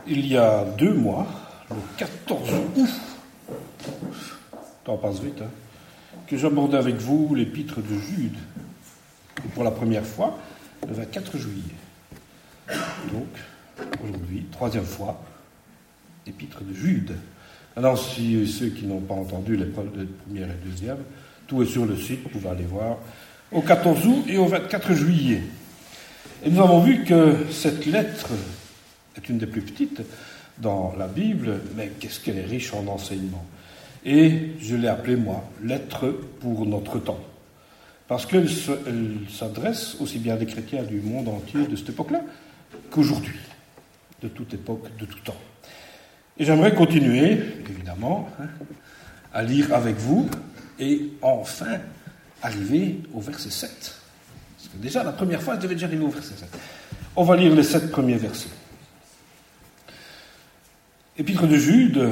Il y a 2 mois, le 14 août, le temps passe vite, que j'abordais avec vous l'épître de Jude, et pour la première fois, le 24 juillet. Donc, aujourd'hui, 3e fois, l'épître de Jude. Alors, si ceux qui n'ont pas entendu les premières et deuxièmes, tout est sur le site, vous pouvez aller voir, au 14 août et au 24 juillet. Et nous avons vu que cette lettre est une des plus petites dans la Bible, mais qu'est-ce qu'elle est riche en enseignements. Et je l'ai appelée, moi, lettre pour notre temps. Parce qu'elle s'adresse aussi bien à des chrétiens du monde entier de cette époque-là qu'aujourd'hui, de toute époque, de tout temps. Et j'aimerais continuer, évidemment, à lire avec vous et enfin arriver au verset 7. Parce que déjà, la première fois, je devais déjà arriver au verset 7. On va lire les 7 premiers versets. Épître de Jude,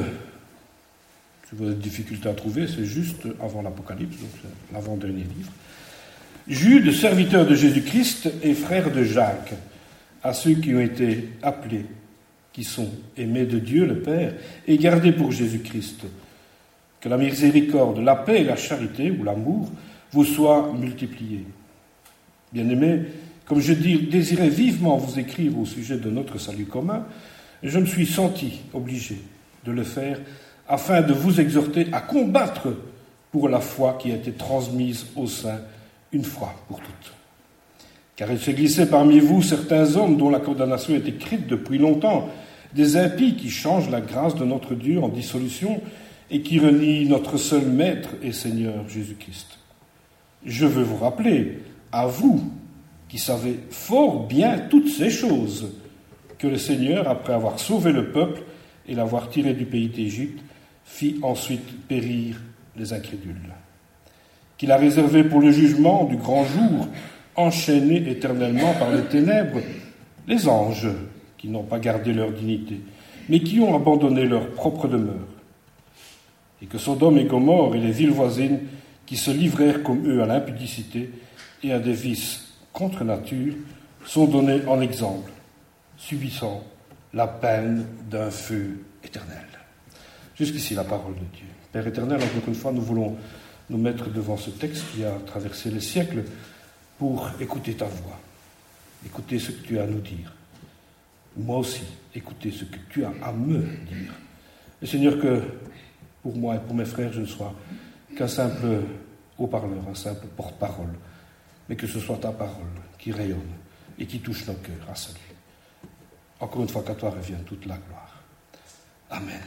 si vous avez des difficultés à trouver, c'est juste avant l'Apocalypse, donc c'est l'avant-dernier livre. Jude, serviteur de Jésus-Christ et frère de Jacques, à ceux qui ont été appelés, qui sont aimés de Dieu le Père et gardés pour Jésus-Christ. Que la miséricorde, la paix et la charité, ou l'amour, vous soient multipliés. Bien-aimés, comme je désirais vivement vous écrire au sujet de notre salut commun, je me suis senti obligé de le faire afin de vous exhorter à combattre pour la foi qui a été transmise aux saints une fois pour toutes. Car il s'est glissé parmi vous certains hommes dont la condamnation est écrite depuis longtemps, des impies qui changent la grâce de notre Dieu en dissolution et qui renient notre seul Maître et Seigneur Jésus-Christ. Je veux vous rappeler, à vous qui savez fort bien toutes ces choses, que le Seigneur, après avoir sauvé le peuple et l'avoir tiré du pays d'Égypte, fit ensuite périr les incrédules. Qu'il a réservé pour le jugement du grand jour, enchaînés éternellement par les ténèbres, les anges qui n'ont pas gardé leur dignité, mais qui ont abandonné leur propre demeure. Et que Sodome et Gomorrhe et les villes voisines qui se livrèrent comme eux à l'impudicité et à des vices contre nature sont donnés en exemple, subissant la peine d'un feu éternel. Jusqu'ici la parole de Dieu. Père éternel, encore une fois, nous voulons nous mettre devant ce texte qui a traversé les siècles pour écouter ta voix, écouter ce que tu as à nous dire. Moi aussi, écouter ce que tu as à me dire. Et Seigneur, que pour moi et pour mes frères, je ne sois qu'un simple haut-parleur, un simple porte-parole, mais que ce soit ta parole qui rayonne et qui touche nos cœurs à salut. Encore une fois, qu'à toi revienne toute la gloire. Amen.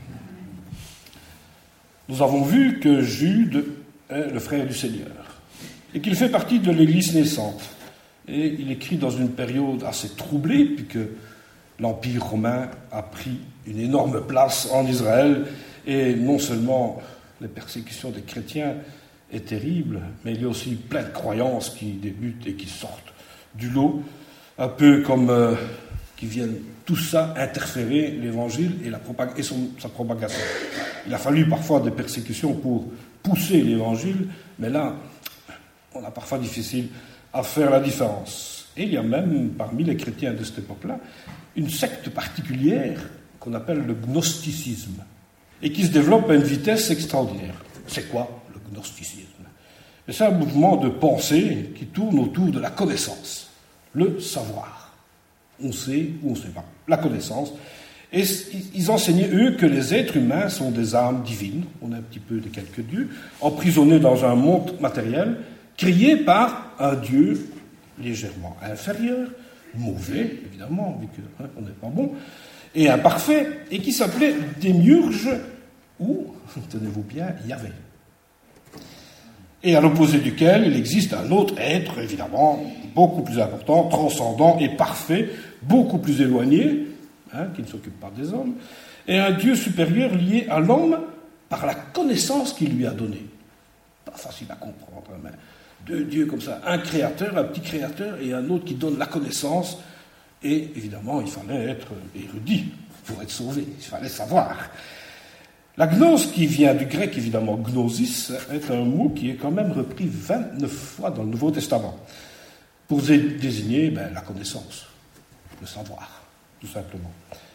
Nous avons vu que Jude est le frère du Seigneur et qu'il fait partie de l'Église naissante. Et il écrit dans une période assez troublée, puisque l'Empire romain a pris une énorme place en Israël, et non seulement les persécutions des chrétiens est terrible, mais il y a aussi plein de croyances qui débutent et qui sortent du lot, un peu comme qui viennent tout ça interférer l'évangile et sa propagation. Il a fallu parfois des persécutions pour pousser l'évangile, mais là, on a parfois difficile à faire la différence. Et il y a même, parmi les chrétiens de cette époque-là, une secte particulière qu'on appelle le gnosticisme, et qui se développe à une vitesse extraordinaire. C'est quoi le gnosticisme? C'est un mouvement de pensée qui tourne autour de la connaissance, le savoir. On sait ou on ne sait pas, la connaissance. Et ils enseignaient, eux, que les êtres humains sont des âmes divines, on est un petit peu des quelques dieux, emprisonnés dans un monde matériel, créé par un Dieu légèrement inférieur, mauvais, évidemment, vu qu'on n'est pas bon, et imparfait, et qui s'appelait Démiurge, ou, tenez-vous bien, Yahvé. Et à l'opposé duquel il existe un autre être, évidemment, beaucoup plus important, transcendant et parfait, beaucoup plus éloigné, qui ne s'occupe pas des hommes, et un Dieu supérieur lié à l'homme par la connaissance qu'il lui a donnée. Pas facile à comprendre, mais 2 dieux comme ça, un créateur, un petit créateur, et un autre qui donne la connaissance, et évidemment, il fallait être érudit pour être sauvé, il fallait savoir. La gnose, qui vient du grec évidemment gnosis, est un mot qui est quand même repris 29 fois dans le Nouveau Testament pour désigner la connaissance, le savoir, tout simplement.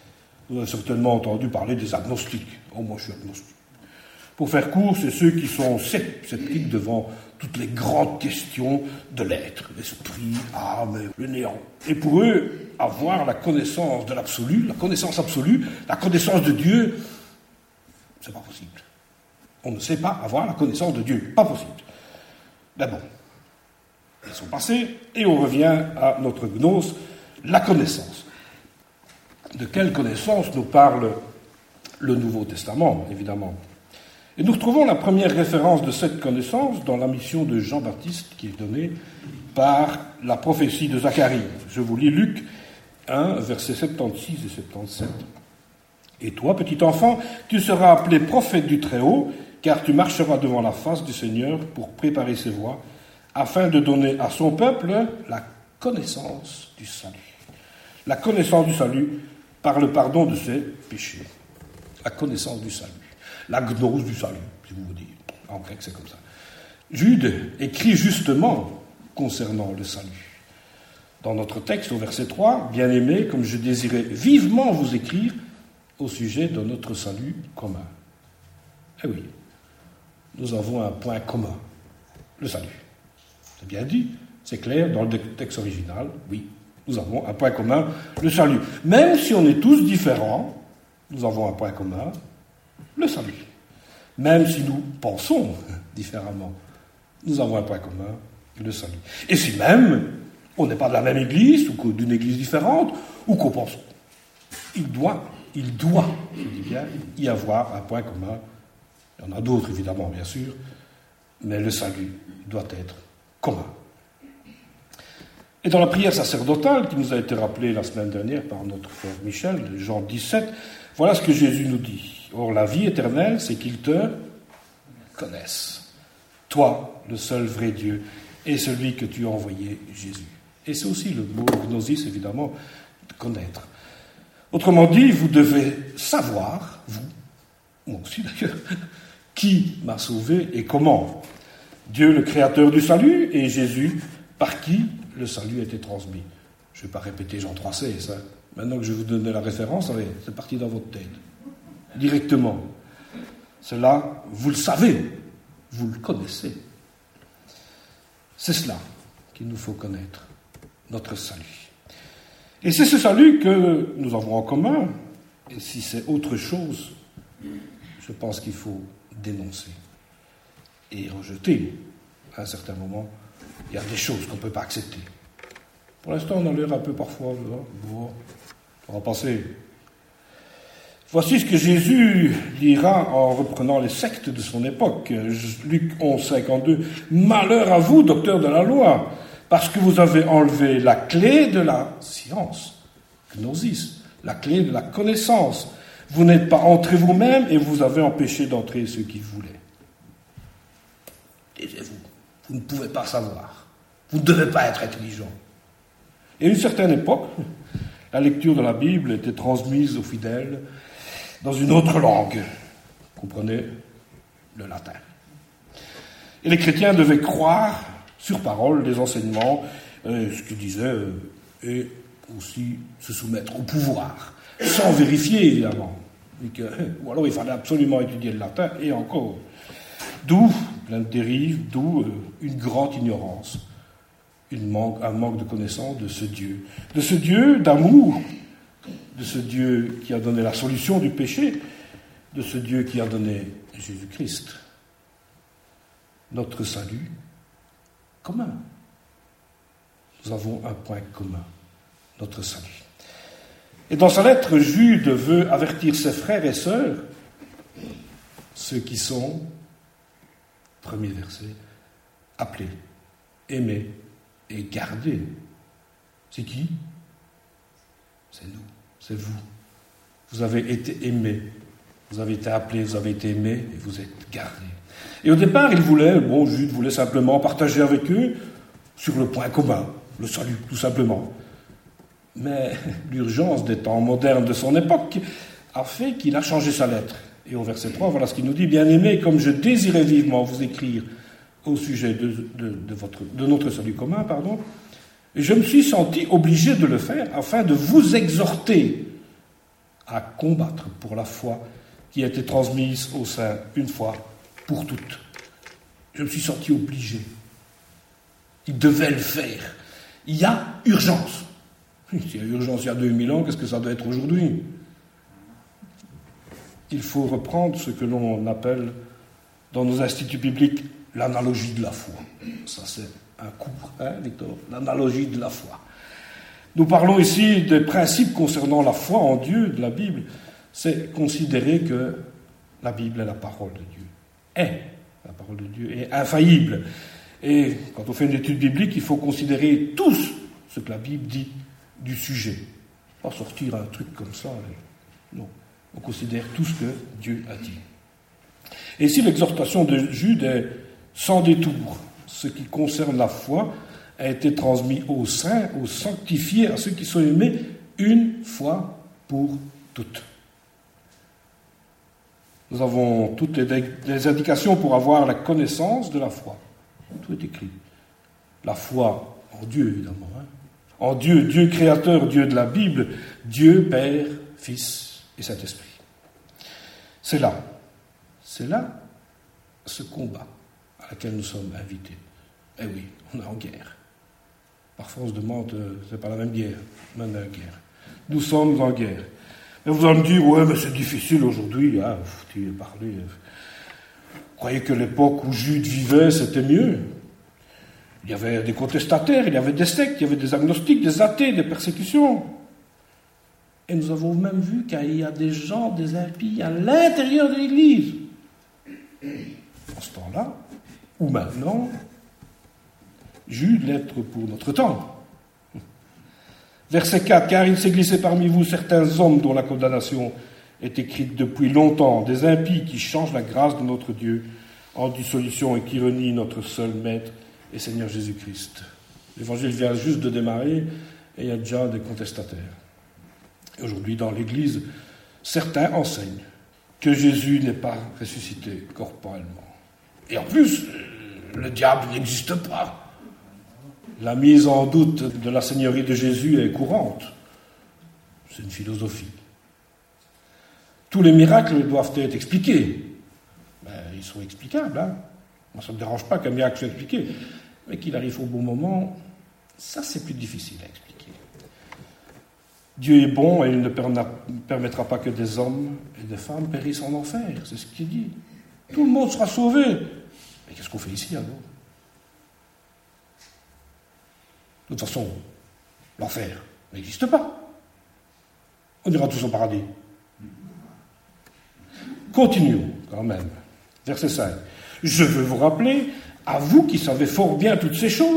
Vous avez certainement entendu parler des agnostiques. Oh, moi je suis agnostique. Pour faire court, c'est ceux qui sont sceptiques devant toutes les grandes questions de l'être, l'esprit, âme, le néant. Et pour eux, avoir la connaissance de l'absolu, la connaissance absolue, la connaissance de Dieu, c'est pas possible. On ne sait pas avoir la connaissance de Dieu. Pas possible. Mais bon, ils sont passés, et on revient à notre gnose, la connaissance. De quelle connaissance nous parle le Nouveau Testament, évidemment. Et nous retrouvons la première référence de cette connaissance dans la mission de Jean-Baptiste qui est donnée par la prophétie de Zacharie. Je vous lis Luc 1, versets 76 et 77. « Et toi, petit enfant, tu seras appelé prophète du Très-Haut, car tu marcheras devant la face du Seigneur pour préparer ses voies, afin de donner à son peuple la connaissance du salut. La connaissance du salut par le pardon de ses péchés. La connaissance du salut. La gnose du salut, si vous dites. En grec, c'est comme ça. Jude écrit justement concernant le salut. Dans notre texte, au verset 3, « Bien-aimés, comme je désirais vivement vous écrire au sujet de notre salut commun. » Eh oui, nous avons un point commun, le salut. C'est bien dit, c'est clair dans le texte original, oui, nous avons un point commun, le salut. Même si on est tous différents, nous avons un point commun, le salut. Même si nous pensons différemment, nous avons un point commun, le salut. Et si même on n'est pas de la même église, ou d'une église différente, ou qu'on pense, il doit, je dis bien, y avoir un point commun. Il y en a d'autres, évidemment, bien sûr, mais le salut doit être commun. Et dans la prière sacerdotale, qui nous a été rappelée la semaine dernière par notre frère Michel, Jean 17, voilà ce que Jésus nous dit. « Or, la vie éternelle, c'est qu'ils te connaissent. Toi, le seul vrai Dieu, et celui que tu as envoyé, Jésus. » Et c'est aussi le mot gnosis, évidemment, de connaître. Autrement dit, vous devez savoir, vous, moi aussi d'ailleurs, qui m'a sauvé et comment. Dieu, le créateur du salut, et Jésus, par qui le salut a été transmis. Je ne vais pas répéter Jean 3,16. Hein. Maintenant que je vais vous donner la référence, allez, c'est parti dans votre tête. Directement. Cela, vous le savez, vous le connaissez. C'est cela qu'il nous faut connaître, notre salut. Et c'est ce salut que nous avons en commun. Et si c'est autre chose, je pense qu'il faut dénoncer et rejeter. À un certain moment, il y a des choses qu'on ne peut pas accepter. Pour l'instant, on a l'air un peu parfois, bon, on va passer. Voici ce que Jésus dira en reprenant les sectes de son époque. Luc 11, 52. « Malheur à vous, docteurs de la loi, parce que vous avez enlevé la clé de la science, gnosis, la clé de la connaissance. Vous n'êtes pas entrés vous-même et vous avez empêché d'entrer ceux qui voulaient. » Taisez-vous, vous ne pouvez pas savoir. Vous ne devez pas être intelligent. Et à une certaine époque, la lecture de la Bible était transmise aux fidèles dans une autre langue. Vous comprenez? Le latin. Et les chrétiens devaient croire sur parole les enseignements, ce qu'ils disaient, et aussi se soumettre au pouvoir, sans vérifier évidemment. Ou alors il fallait absolument étudier le latin, et encore. D'où plein de dérives, d'où une grande ignorance, un manque de connaissance de ce Dieu d'amour, de ce Dieu qui a donné la solution du péché, de ce Dieu qui a donné Jésus-Christ. Notre salut commun. Nous avons un point commun, notre salut. Et dans sa lettre, Jude veut avertir ses frères et sœurs, ceux qui sont, premier verset, appelés, aimés et gardés. C'est qui? C'est nous, c'est vous. Vous avez été aimés, vous avez été appelés, vous avez été aimés et vous êtes gardés. Et au départ, Jude voulait simplement partager avec eux sur le point commun, le salut, tout simplement. Mais l'urgence des temps modernes de son époque a fait qu'il a changé sa lettre. Et au verset 3, voilà ce qu'il nous dit. « Bien-aimés, comme je désirais vivement vous écrire au sujet de notre salut commun, et je me suis senti obligé de le faire afin de vous exhorter à combattre pour la foi qui a été transmise au sein une fois pour toutes. Je me suis senti obligé. Il devait le faire. Il y a urgence. S'il y a urgence il y a 2000 ans, qu'est-ce que ça doit être aujourd'hui? Il faut reprendre ce que l'on appelle dans nos instituts bibliques l'analogie de la foi. Ça, c'est un cours, Victor? L'analogie de la foi. Nous parlons ici des principes concernant la foi en Dieu de la Bible. C'est considérer que la Bible est la parole de Dieu. La parole de Dieu est infaillible. Et quand on fait une étude biblique, il faut considérer tous ce que la Bible dit du sujet. Pas sortir un truc comme ça. Non. On considère tout ce que Dieu a dit. Et ici, l'exhortation de Jude est sans détour. Ce qui concerne la foi a été transmis aux saints, aux sanctifiés, à ceux qui sont aimés une fois pour toutes. Nous avons toutes les indications pour avoir la connaissance de la foi. Tout est écrit. La foi en Dieu, évidemment. En Dieu, Dieu créateur, Dieu de la Bible, Dieu Père, Fils et Saint-Esprit. C'est là ce combat à laquelle nous sommes invités. Eh oui, on est en guerre. Parfois on se demande, c'est pas la même guerre, même la guerre. Nous sommes en guerre. Et vous allez me dire, ouais, mais c'est difficile aujourd'hui, tu as parlé. Vous croyez que l'époque où Jude vivait, c'était mieux? Il y avait des contestataires, il y avait des sectes, il y avait des agnostiques, des athées, des persécutions. Et nous avons même vu qu'il y a des gens, des impies à l'intérieur de l'Église. En ce temps-là, ou maintenant, Jude, lettre pour notre temps. Verset 4, « Car il s'est glissé parmi vous certains hommes dont la condamnation est écrite depuis longtemps, des impies qui changent la grâce de notre Dieu en dissolution et qui renient notre seul Maître et Seigneur Jésus-Christ. » L'évangile vient juste de démarrer et il y a déjà des contestataires. Et aujourd'hui, dans l'Église, certains enseignent que Jésus n'est pas ressuscité corporellement. Et en plus, le diable n'existe pas. La mise en doute de la seigneurie de Jésus est courante. C'est une philosophie. Tous les miracles doivent être expliqués. Ils sont explicables. Moi, ça ne me dérange pas qu'un miracle soit expliqué. Mais qu'il arrive au bon moment, ça, c'est plus difficile à expliquer. Dieu est bon et il ne permettra pas que des hommes et des femmes périssent en enfer. C'est ce qu'il dit. Tout le monde sera sauvé. Mais qu'est-ce qu'on fait ici alors? De toute façon, l'enfer n'existe pas. On ira tous au paradis. Continuons quand même. Verset 5. « Je veux vous rappeler, à vous qui savez fort bien toutes ces choses. »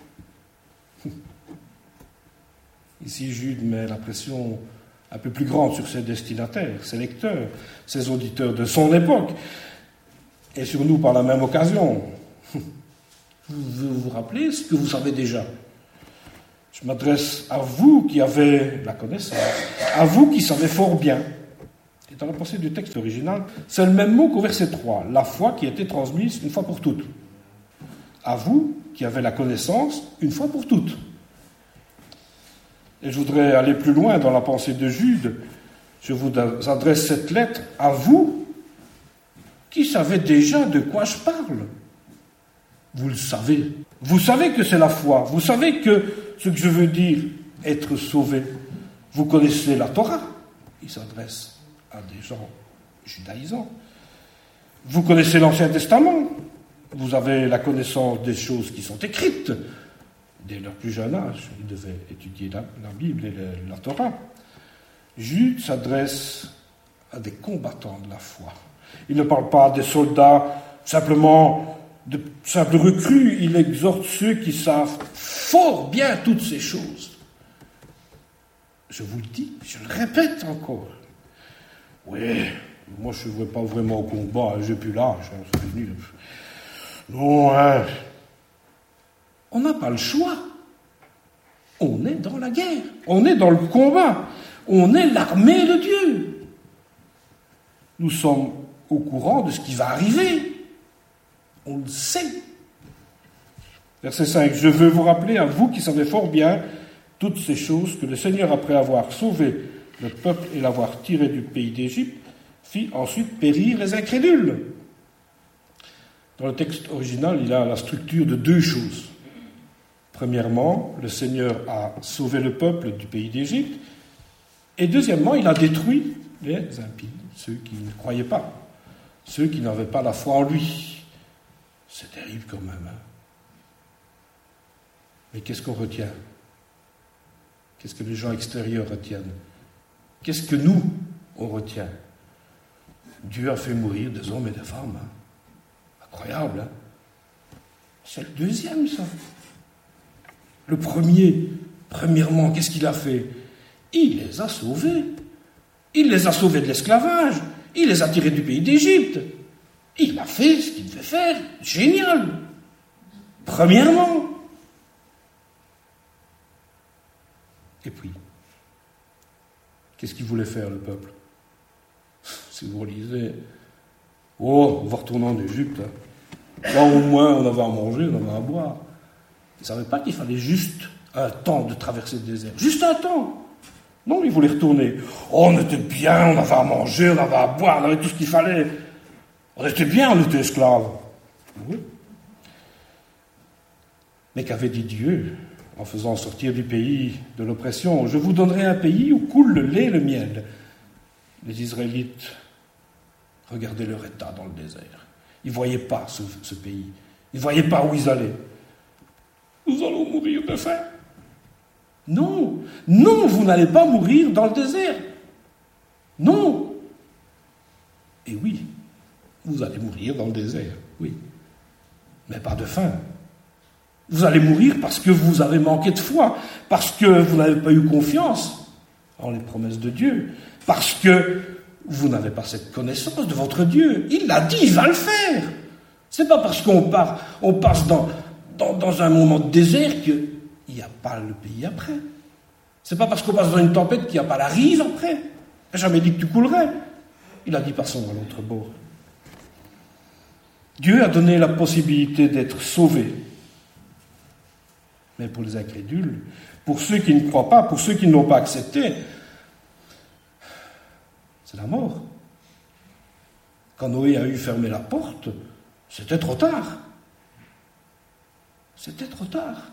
Ici, Jude met la pression un peu plus grande sur ses destinataires, ses lecteurs, ses auditeurs de son époque, et sur nous par la même occasion. Vous rappeler ce que vous savez déjà. Je m'adresse à vous qui avez la connaissance, à vous qui savez fort bien. Et dans la pensée du texte original, c'est le même mot qu'au verset 3, la foi qui a été transmise une fois pour toutes. À vous qui avez la connaissance une fois pour toutes. Et je voudrais aller plus loin dans la pensée de Jude. Je vous adresse cette lettre à vous qui savez déjà de quoi je parle. Vous le savez. Vous savez que c'est la foi. Vous savez que ce que je veux dire, être sauvé. Vous connaissez la Torah. Il s'adresse à des gens judaïsants. Vous connaissez l'Ancien Testament. Vous avez la connaissance des choses qui sont écrites. Dès leur plus jeune âge, ils devaient étudier la Bible et la Torah. Jude s'adresse à des combattants de la foi. Il ne parle pas des soldats simplement de simples recrues, il exhorte ceux qui savent fort bien toutes ces choses. Je vous le dis, je le répète encore. Oui, moi je ne vais pas vraiment au combat, j'ai plus l'âge, c'est fini. Non, on n'a pas le choix. On est dans la guerre, on est dans le combat, on est l'armée de Dieu. Nous sommes au courant de ce qui va arriver. On le sait. Verset 5. « Je veux vous rappeler, à vous qui savez fort bien toutes ces choses, que le Seigneur, après avoir sauvé le peuple et l'avoir tiré du pays d'Égypte, fit ensuite périr les incrédules. Dans le texte original, il a la structure de deux choses. Premièrement, le Seigneur a sauvé le peuple du pays d'Égypte, et deuxièmement, il a détruit les impies, ceux qui ne croyaient pas, ceux qui n'avaient pas la foi en lui. C'est terrible quand même. Hein? Mais qu'est-ce qu'on retient? Qu'est-ce que les gens extérieurs retiennent? Qu'est-ce que nous, on retient? Dieu a fait mourir des hommes et des femmes. Hein? Incroyable, hein? C'est le deuxième, ça. Le premier, premièrement, qu'est-ce qu'il a fait? Il les a sauvés. Il les a sauvés de l'esclavage. Il les a tirés du pays d'Égypte. Il a fait ce qu'il devait faire. Génial. Premièrement. Et puis, qu'est-ce qu'il voulait faire, le peuple? Si vous relisez, on va retourner en Égypte. Hein. Là, au moins, on avait à manger, on avait à boire. Ils ne savaient pas qu'il fallait juste un temps de traverser le désert. Juste un temps. Non, ils voulaient retourner. Oh, on était bien, on avait à manger, on avait à boire, on avait tout ce qu'il fallait. On était bien, on était esclaves. Oui. Mais qu'avait dit Dieu en faisant sortir du pays de l'oppression? Je vous donnerai un pays où coule le lait et le miel. Les Israélites regardaient leur état dans le désert. Ils ne voyaient pas ce pays. Ils ne voyaient pas où ils allaient. Nous allons mourir de faim. Non, non, vous n'allez pas mourir dans le désert. Non. Et oui, vous allez mourir dans le désert, oui. Mais pas de faim. Vous allez mourir parce que vous avez manqué de foi, parce que vous n'avez pas eu confiance en les promesses de Dieu, parce que vous n'avez pas cette connaissance de votre Dieu. Il l'a dit, il va le faire. C'est pas parce qu'on passe dans un moment de désert qu'il n'y a pas le pays après. C'est pas parce qu'on passe dans une tempête qu'il n'y a pas la rive après. Il n'a jamais dit que tu coulerais. Il a dit passons à l'autre bord. Dieu a donné la possibilité d'être sauvé. Mais pour les incrédules, pour ceux qui ne croient pas, pour ceux qui ne l'ont pas accepté, c'est la mort. Quand Noé a eu fermé la porte, c'était trop tard. C'était trop tard.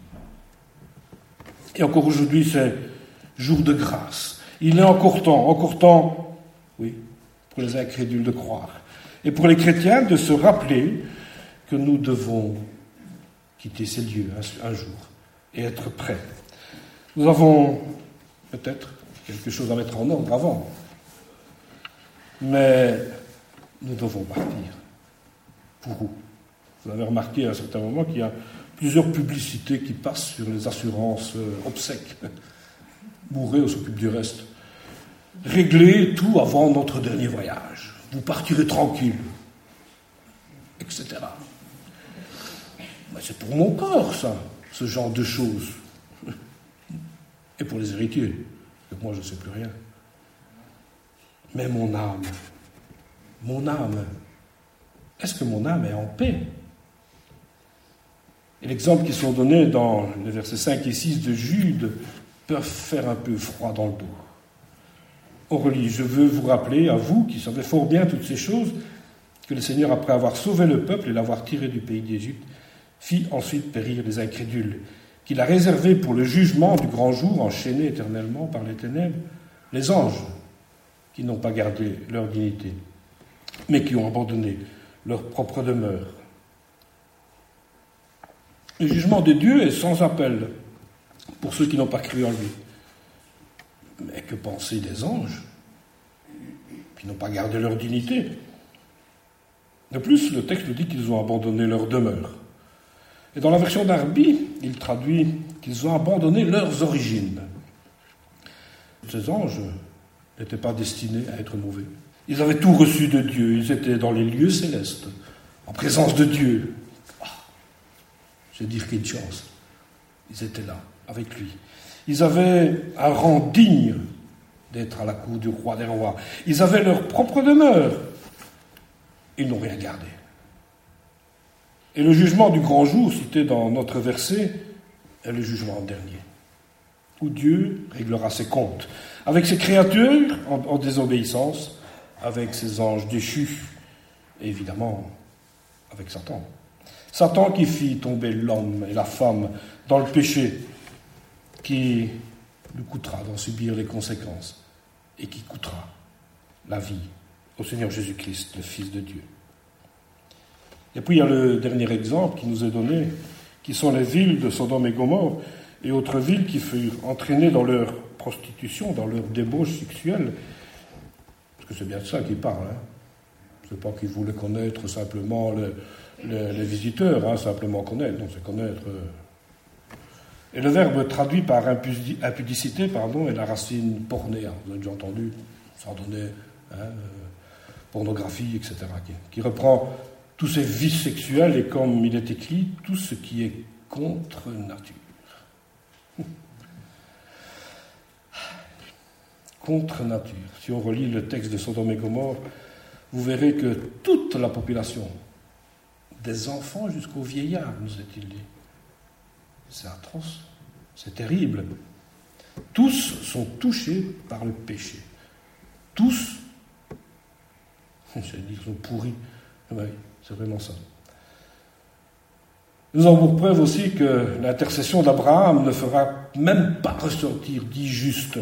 Et encore aujourd'hui, c'est jour de grâce. Il est encore temps, oui, pour les incrédules de croire. Et pour les chrétiens, de se rappeler que nous devons quitter ces lieux un jour et être prêts. Nous avons peut-être quelque chose à mettre en ordre avant, mais nous devons partir. Pour où? Vous avez remarqué à un certain moment qu'il y a plusieurs publicités qui passent sur les assurances obsèques. Mourrez, on s'occupe du reste. Réglez tout avant notre dernier voyage. Vous partirez tranquille, etc. Mais c'est pour mon corps, ça, ce genre de choses. Et pour les héritiers, parce que moi, je ne sais plus rien. Mais mon âme, est-ce que mon âme est en paix? Et l'exemple qui sont donnés dans les versets 5 et 6 de Jude peuvent faire un peu froid dans le dos. On relit, je veux vous rappeler, à vous qui savez fort bien toutes ces choses, que le Seigneur, après avoir sauvé le peuple et l'avoir tiré du pays d'Égypte, fit ensuite périr les incrédules, qu'il a réservé pour le jugement du grand jour, enchaînés éternellement par les ténèbres, les anges qui n'ont pas gardé leur dignité, mais qui ont abandonné leur propre demeure. Le jugement de Dieu est sans appel pour ceux qui n'ont pas cru en lui. Mais que penser des anges qui n'ont pas gardé leur dignité? De plus, le texte dit qu'ils ont abandonné leur demeure. Et dans la version d'Arby, il traduit qu'ils ont abandonné leurs origines. Ces anges n'étaient pas destinés à être mauvais. Ils avaient tout reçu de Dieu. Ils étaient dans les lieux célestes, en présence de Dieu. Je vais dire quelle chance. Ils étaient là, avec lui. Ils avaient un rang digne d'être à la cour du roi des rois. Ils avaient leur propre demeure. Ils n'ont rien gardé. Et le jugement du grand jour, cité dans notre verset, est le jugement dernier. où Dieu réglera ses comptes avec ses créatures en désobéissance, avec ses anges déchus, et évidemment avec Satan. Satan qui fit tomber l'homme et la femme dans le péché, qui lui coûtera d'en subir les conséquences, et qui coûtera la vie au Seigneur Jésus-Christ, le Fils de Dieu. Et puis il y a le dernier exemple qui nous est donné, qui sont les villes de Sodome et Gomorrhe, et autres villes qui furent entraînées dans leur prostitution, dans leur débauche sexuelle. Parce que c'est bien de ça qu'il parle. C'est pas qu'ils voulaient connaître simplement les visiteurs, simplement connaître. Non, c'est connaître. Et le verbe traduit par impudicité, est la racine pornéa. Vous avez déjà entendu, sans donner pornographie, etc. Qui reprend tous ces vices sexuels et, comme il est écrit, tout ce qui est contre nature. Contre nature. Si on relit le texte de Sodome et Gomorrhe, vous verrez que toute la population, des enfants jusqu'aux vieillards, nous est-il dit, c'est atroce, c'est terrible. Tous sont touchés par le péché. Tous, j'allais dire qu'ils sont pourris. Oui, c'est vraiment ça. Nous avons pour preuve aussi que l'intercession d'Abraham ne fera même pas ressortir 10 justes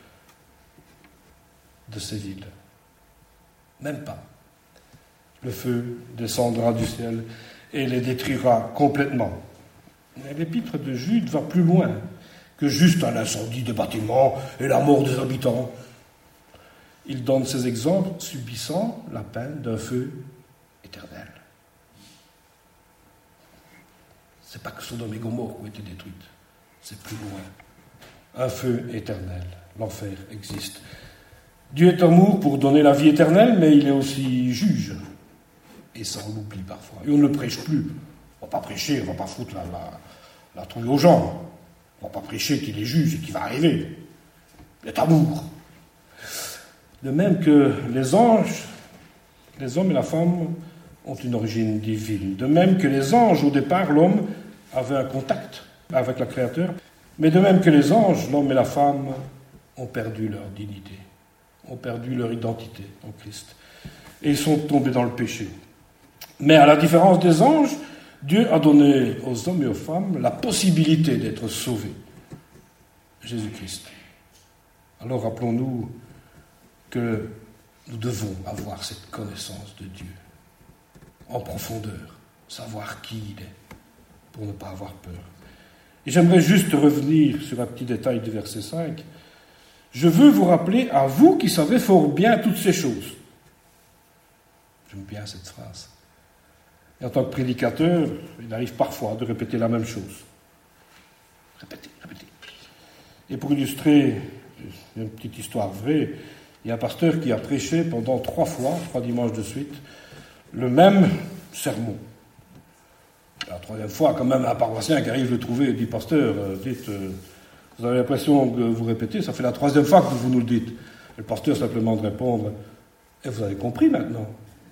de ces villes. Même pas. Le feu descendra du ciel et les détruira complètement. Mais l'épître de Jude va plus loin que juste un incendie de bâtiments et la mort des habitants. Il donne ces exemples subissant la peine d'un feu éternel. C'est pas que Sodome et Gomorrhe qui ont été détruites, c'est plus loin. Un feu éternel. L'enfer existe. Dieu est amour pour donner la vie éternelle, mais il est aussi juge. Et ça, on l'oublie parfois. Et on ne le prêche plus. On ne va pas prêcher, on ne va pas foutre la trouille aux gens. On ne va pas prêcher qu'il est juge et qu'il va arriver. Il est amour. De même que les anges, les hommes et la femme ont une origine divine. De même que les anges, au départ, l'homme avait un contact avec le Créateur. Mais de même que les anges, l'homme et la femme ont perdu leur dignité, ont perdu leur identité en Christ. Et ils sont tombés dans le péché. Mais à la différence des anges, Dieu a donné aux hommes et aux femmes la possibilité d'être sauvés. Jésus-Christ. Alors rappelons-nous que nous devons avoir cette connaissance de Dieu en profondeur, savoir qui il est, pour ne pas avoir peur. Et j'aimerais juste revenir sur un petit détail du verset 5. Je veux vous rappeler, à vous qui savez fort bien toutes ces choses. J'aime bien cette phrase. Et en tant que prédicateur, il arrive parfois de répéter la même chose. Répéter. Et pour illustrer une petite histoire vraie, il y a un pasteur qui a prêché pendant 3 dimanches de suite, le même sermon. La 3e fois, quand même, un paroissien qui arrive le trouver et dit, pasteur, dites, vous avez l'impression que vous répétez, ça fait la 3e fois que vous nous le dites. Et le pasteur simplement de répondre, et vous avez compris maintenant.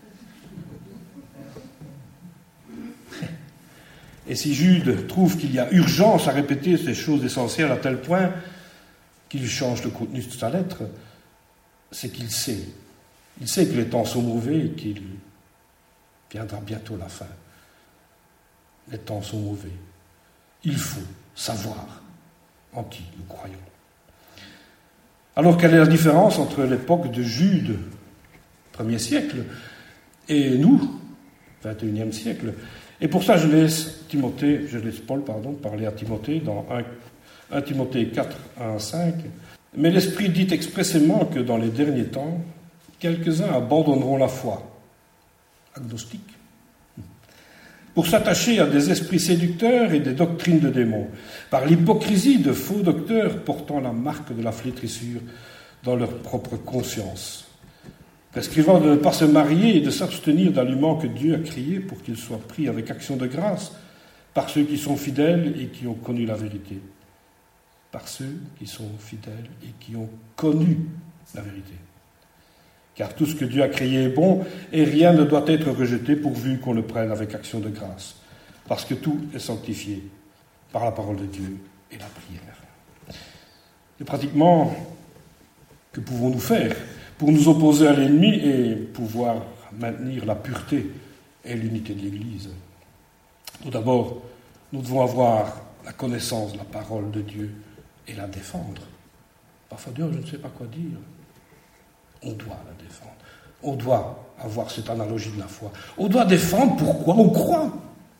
Et si Jude trouve qu'il y a urgence à répéter ces choses essentielles à tel point qu'il change le contenu de sa lettre, c'est qu'il sait. Il sait que les temps sont mauvais et qu'il viendra bientôt la fin. Les temps sont mauvais. Il faut savoir en qui nous croyons. Alors, quelle est la différence entre l'époque de Jude, 1er siècle, et nous, 21e siècle? Et pour ça, je laisse Paul parler à Timothée dans 1 Timothée 4, 1 à 5. Mais l'Esprit dit expressément que dans les derniers temps, quelques-uns abandonneront la foi, agnostiques, pour s'attacher à des esprits séducteurs et des doctrines de démons, par l'hypocrisie de faux docteurs portant la marque de la flétrissure dans leur propre conscience, prescrivant de ne pas se marier et de s'abstenir d'aliments que Dieu a créés pour qu'ils soient pris avec action de grâce par ceux qui sont fidèles et qui ont connu la vérité. Par ceux qui sont fidèles et qui ont connu la vérité. Car tout ce que Dieu a créé est bon, et rien ne doit être rejeté pourvu qu'on le prenne avec action de grâce, parce que tout est sanctifié par la parole de Dieu et la prière. Et pratiquement, que pouvons-nous faire pour nous opposer à l'ennemi et pouvoir maintenir la pureté et l'unité de l'Église? Tout d'abord, nous devons avoir la connaissance de la parole de Dieu et la défendre. Parfois, Dieu, je ne sais pas quoi dire. On doit la défendre. On doit avoir cette analogie de la foi. On doit défendre pourquoi on croit.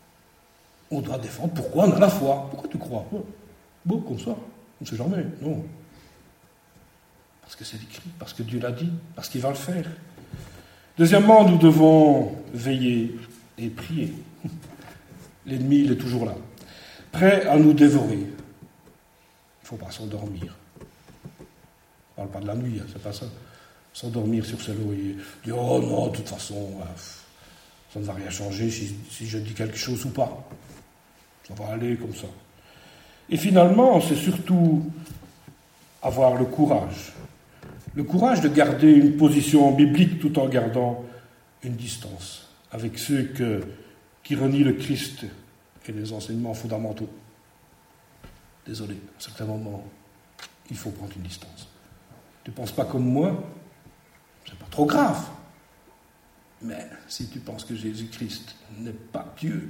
On doit défendre pourquoi on a la foi. Pourquoi tu crois? Bon, comme ça, on ne sait jamais. Non. Parce que c'est écrit, parce que Dieu l'a dit, parce qu'il va le faire. Deuxièmement, nous devons veiller et prier. L'ennemi, il est toujours là, prêt à nous dévorer. Il ne faut pas s'endormir. On ne parle pas de la nuit, c'est pas ça. S'endormir sur ses lauriers. Dire, oh non, de toute façon, ça ne va rien changer si je dis quelque chose ou pas. Ça va aller comme ça. Et finalement, c'est surtout avoir le courage. Le courage de garder une position biblique tout en gardant une distance avec ceux qui renient le Christ et les enseignements fondamentaux. Désolé, à certains moments, il faut prendre une distance. Tu ne penses pas comme moi, c'est pas trop grave. Mais si tu penses que Jésus-Christ n'est pas Dieu,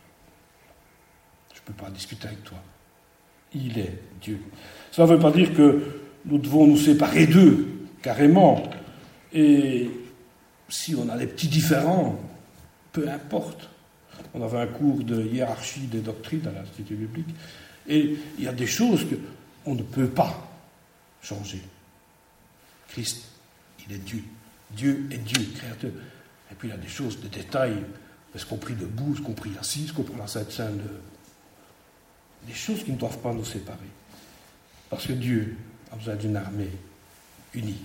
je ne peux pas discuter avec toi. Il est Dieu. Ça ne veut pas dire que nous devons nous séparer d'eux, carrément. Et si on a des petits différends, peu importe. On avait un cours de hiérarchie des doctrines à l'Institut biblique, et il y a des choses qu'on ne peut pas changer. Christ, il est Dieu. Dieu est Dieu, créateur. Et puis il y a des choses, des détails, ce qu'on prie debout, ce qu'on prie assis, ce qu'on prie la Sainte Seine, des choses qui ne doivent pas nous séparer. Parce que Dieu a besoin d'une armée unie.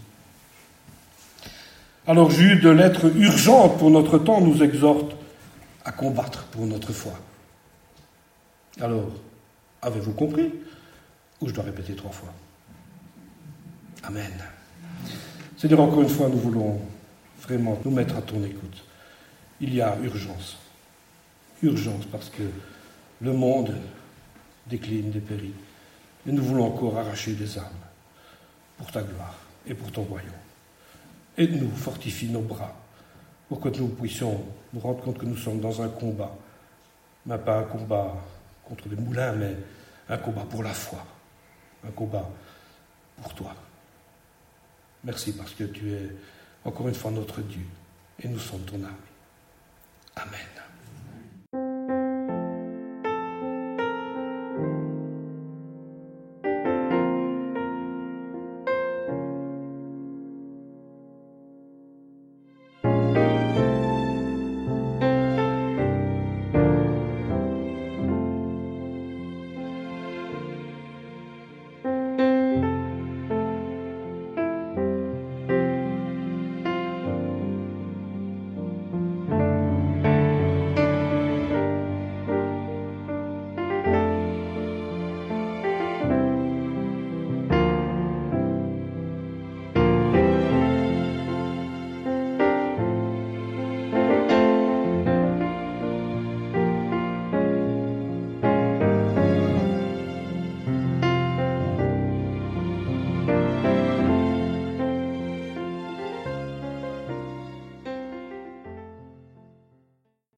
Alors Jude, de lettre urgente pour notre temps, nous exhorte à combattre pour notre foi. Alors, avez-vous compris? Ou je dois répéter 3 fois? Amen. Seigneur, encore une fois, nous voulons vraiment nous mettre à ton écoute. Il y a urgence. Urgence parce que le monde décline, dépérit. Et nous voulons encore arracher des âmes pour ta gloire et pour ton royaume. Aide-nous, fortifie nos bras pour que nous puissions nous rendre compte que nous sommes dans un combat. Mais pas un combat contre les moulins, mais un combat pour la foi. Un combat pour toi. Merci parce que tu es encore une fois notre Dieu et nous sommes ton armée. Amen.